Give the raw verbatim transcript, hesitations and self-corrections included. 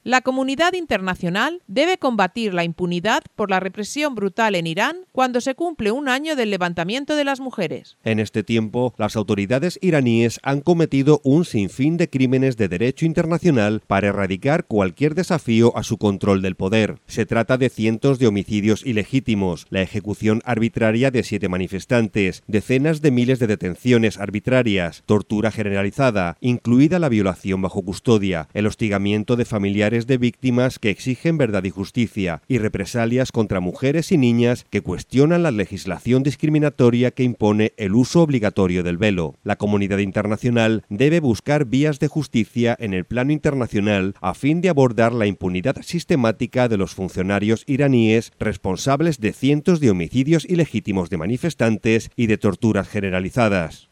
La comunidad internacional debe combatir la impunidad por la represión brutal en Irán cuando se cumple un año del levantamiento de las mujeres. En este tiempo, las autoridades iraníes han cometido un sinfín de crímenes de derecho internacional para erradicar cualquier desafío a su control del poder. Se trata de cientos de homicidios ilegítimos, la ejecución arbitraria de siete manifestantes, decenas de miles de detenciones arbitrarias, tortura generalizada, incluida la violación bajo custodia, el hostigamiento de familiares de víctimas que exigen verdad y justicia, y represalias contra mujeres y niñas que cuestionan la legislación discriminatoria que impone el uso obligatorio del velo. La comunidad internacional debe buscar vías de justicia en el plano internacional a fin de abordar la impunidad sistemática de los funcionarios iraníes responsables de cientos de homicidios ilegítimos de manifestantes y de torturas generalizadas.